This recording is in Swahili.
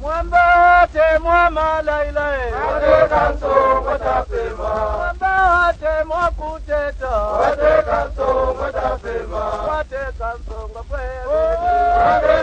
Mwamba te mwama lailai. Wate kanso watapema. Mwamba te mwakuteta. Wate kanso watapema. Wate kanso ngapwe. Wate